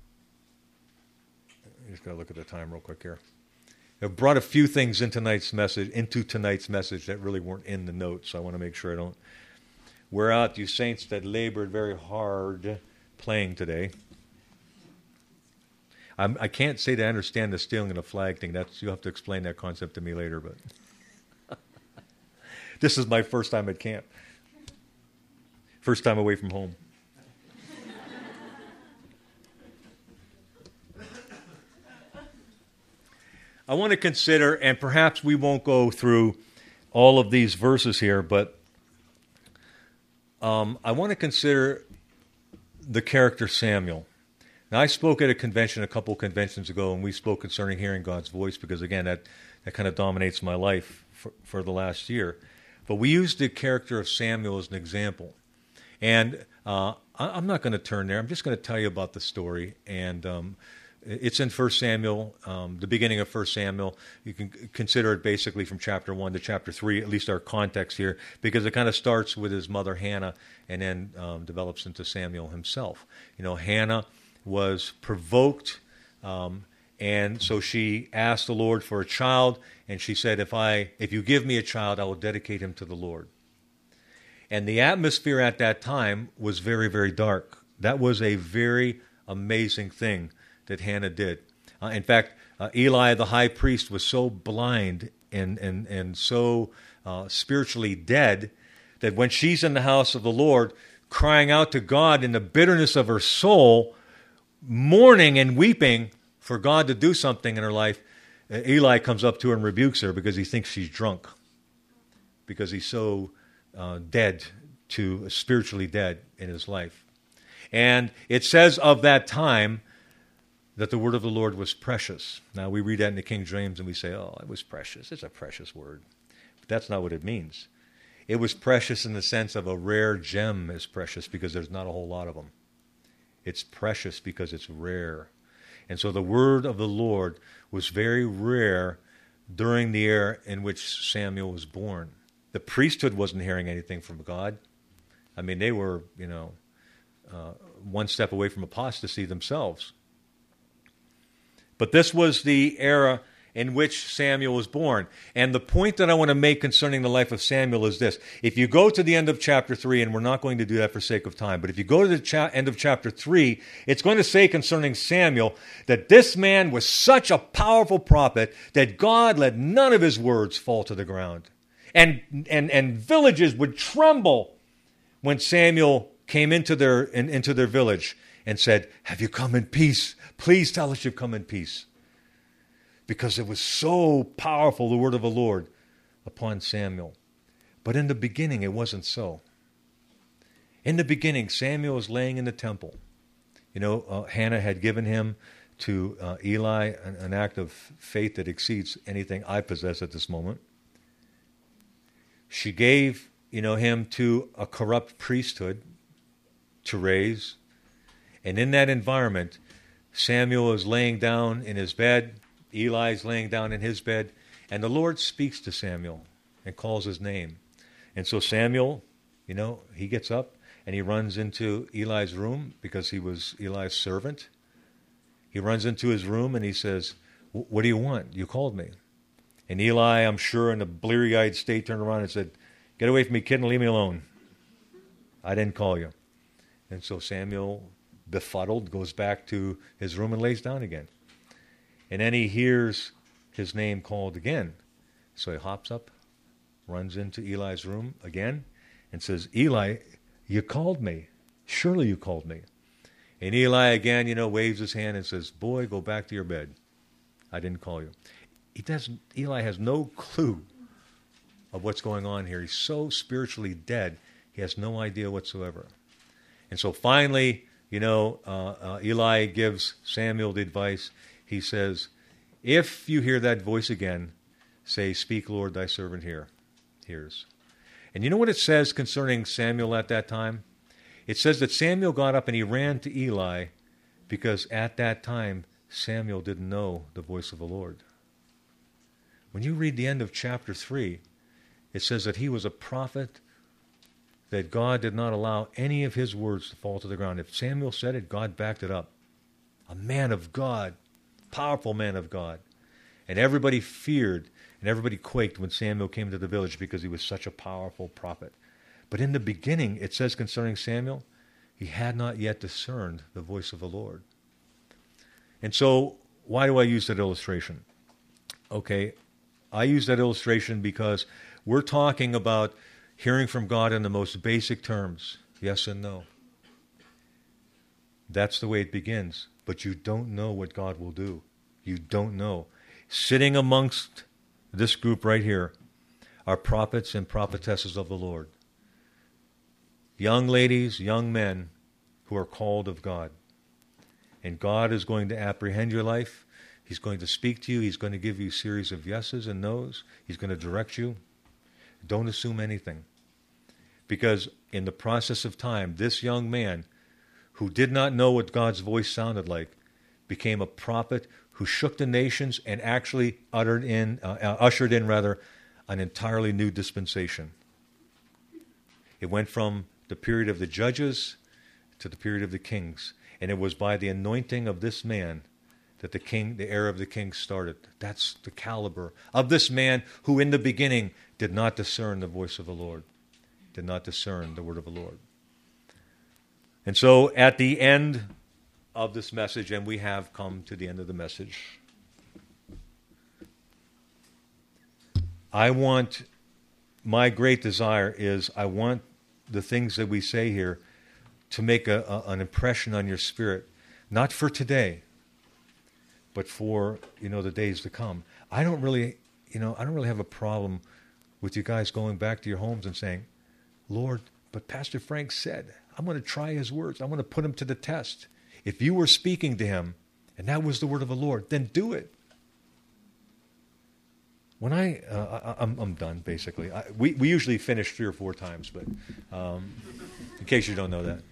I just got to look at the time real quick here. I've brought a few things into tonight's message, into tonight's message that really weren't in the notes, so I want to make sure I don't wear out you saints that labored very hard playing today. I'm, I can't say that I understand the stealing of the flag thing. That's, you'll have to explain that concept to me later, but this is my first time at camp. First time away from home. I want to consider, and perhaps we won't go through all of these verses here, but um, I want to consider the character Samuel. Now, I spoke at a convention a couple conventions ago, and we spoke concerning hearing God's voice because, again, that, that kind of dominates my life for, for the last year. But we used the character of Samuel as an example. And uh, I, I'm not going to turn there. I'm just going to tell you about the story. And um, it's in First Samuel, um, the beginning of First Samuel. You can consider it basically from chapter one to chapter three, at least our context here, because it kind of starts with his mother Hannah and then um, develops into Samuel himself. You know, Hannah was provoked, um, and so she asked the Lord for a child, and she said, if I, if you give me a child, I will dedicate him to the Lord. And the atmosphere at that time was very, very dark. That was a very amazing thing that Hannah did. Uh, in fact, uh, Eli, the high priest, was so blind and, and, and so uh, spiritually dead that when she's in the house of the Lord, crying out to God in the bitterness of her soul, mourning and weeping for God to do something in her life, uh, Eli comes up to her and rebukes her because he thinks she's drunk, because he's so uh, dead to, spiritually dead in his life. And it says of that time that the word of the Lord was precious. Now, we read that in the King James and we say, oh, it was precious. It's a precious word. But that's not what it means. It was precious in the sense of a rare gem is precious because there's not a whole lot of them. It's precious because it's rare. And so the word of the Lord was very rare during the era in which Samuel was born. The priesthood wasn't hearing anything from God. I mean, they were, you know, uh, one step away from apostasy themselves. But this was the era in which Samuel was born. And the point that I want to make concerning the life of Samuel is this. If you go to the end of chapter three, and we're not going to do that for sake of time, but if you go to the cha- end of chapter three, it's going to say concerning Samuel that this man was such a powerful prophet that God let none of his words fall to the ground. And, and, and villages would tremble when Samuel came into their, in, into their village and said, "Have you come in peace? Please tell us you've come in peace." Because it was so powerful, the word of the Lord, upon Samuel. But in the beginning, it wasn't so. In the beginning, Samuel was laying in the temple. You know, uh, Hannah had given him to uh, Eli, an, an act of faith that exceeds anything I possess at this moment. She gave, you know, him to a corrupt priesthood to raise. And in that environment, Samuel is laying down in his bed. Eli's laying down in his bed, and the Lord speaks to Samuel and calls his name. And so Samuel, you know, he gets up and he runs into Eli's room because he was Eli's servant. He runs into his room and he says, "What do you want? You called me." And Eli, I'm sure in a bleary-eyed state, turned around and said, "Get away from me, kid, and leave me alone. I didn't call you." And so Samuel, befuddled, goes back to his room and lays down again. And then he hears his name called again. So he hops up, runs into Eli's room again, and says, "Eli, you called me. Surely you called me." And Eli again, you know, waves his hand and says, "Boy, go back to your bed. I didn't call you." He doesn't, Eli has no clue of what's going on here. He's so spiritually dead, he has no idea whatsoever. And so finally, you know, uh, uh, Eli gives Samuel the advice. He says, "If you hear that voice again, say, 'Speak, Lord, thy servant hear, hears.'" And you know what it says concerning Samuel at that time? It says that Samuel got up and he ran to Eli because at that time Samuel didn't know the voice of the Lord. When you read the end of chapter three, it says that he was a prophet, that God did not allow any of his words to fall to the ground. If Samuel said it, God backed it up. A man of God. Powerful man of God. And everybody feared and everybody quaked when Samuel came to the village because he was such a powerful prophet. But in the beginning, it says concerning Samuel, he had not yet discerned the voice of the Lord. And so, why do I use that illustration? Okay, I use that illustration because we're talking about hearing from God in the most basic terms, yes and no. That's the way it begins. But you don't know what God will do. You don't know. Sitting amongst this group right here are prophets and prophetesses of the Lord. Young ladies, young men who are called of God. And God is going to apprehend your life. He's going to speak to you. He's going to give you a series of yeses and nos. He's going to direct you. Don't assume anything. Because in the process of time, this young man who did not know what God's voice sounded like, became a prophet who shook the nations and actually uttered in, uh, uh, ushered in rather, an entirely new dispensation. It went from the period of the judges to the period of the kings, and it was by the anointing of this man that the king, the era of the kings started. That's the caliber of this man who in the beginning did not discern the voice of the Lord, did not discern the word of the Lord. And so at the end of this message, and we have come to the end of the message, I want, my great desire is I want the things that we say here to make a, a, an impression on your spirit, not for today, but for, you know, the days to come. I don't really, you know, I don't really have a problem with you guys going back to your homes and saying, "Lord, but Pastor Frank said, I'm going to try his words. I'm going to put him to the test." If you were speaking to him, and that was the word of the Lord, then do it. When I, uh, I I'm, I'm done, basically. I, we, we usually finish three or four times, but um, in case you don't know that.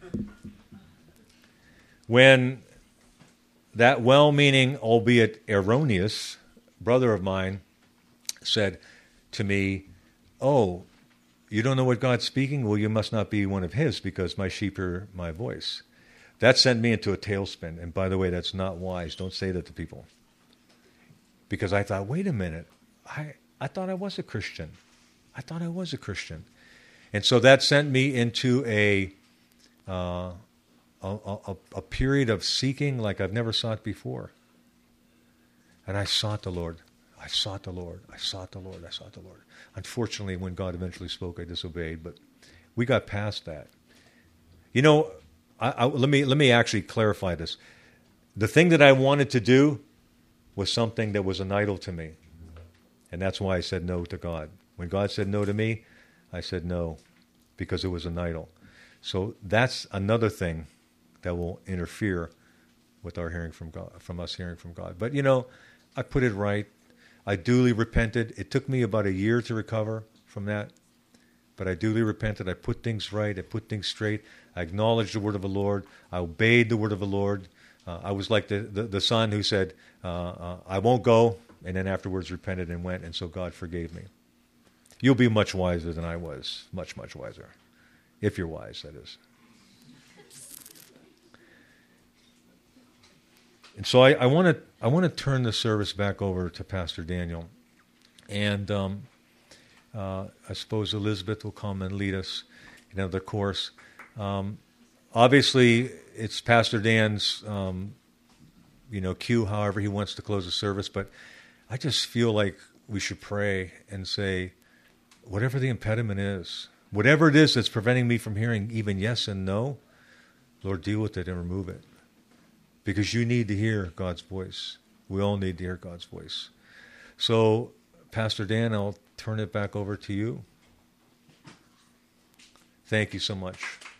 When that well-meaning, albeit erroneous, brother of mine said to me, "Oh, you don't know what God's speaking? Well, you must not be one of his, because my sheep hear my voice. That sent me into a tailspin. And by the way, that's not wise. Don't say that to people. Because I thought, wait a minute. I, I thought I was a Christian. I thought I was a Christian. And so that sent me into a, uh, a, a, a period of seeking like I've never sought before. And I sought the Lord. I sought the Lord. I sought the Lord. I sought the Lord. Unfortunately, when God eventually spoke, I disobeyed. But we got past that. You know, I, I, let me let me actually clarify this. The thing that I wanted to do was something that was an idol to me. And that's why I said no to God. When God said no to me, I said no, because it was an idol. So that's another thing that will interfere with our hearing from God, from us hearing from God. But you know, I put it right. I duly repented. It took me about a year to recover from that. But I duly repented. I put things right. I put things straight. I acknowledged the word of the Lord. I obeyed the word of the Lord. Uh, I was like the, the, the son who said, uh, uh, I won't go, and then afterwards repented and went, and so God forgave me. You'll be much wiser than I was. Much, much wiser. If you're wise, that is. And so I want to I want to turn the service back over to Pastor Daniel, and um, uh, I suppose Elizabeth will come and lead us in another course. Um, obviously, it's Pastor Dan's um, you know cue, however he wants to close the service. But I just feel like we should pray and say, whatever the impediment is, whatever it is that's preventing me from hearing even yes and no, Lord, deal with it and remove it. Because you need to hear God's voice. We all need to hear God's voice. So, Pastor Dan, I'll turn it back over to you. Thank you so much.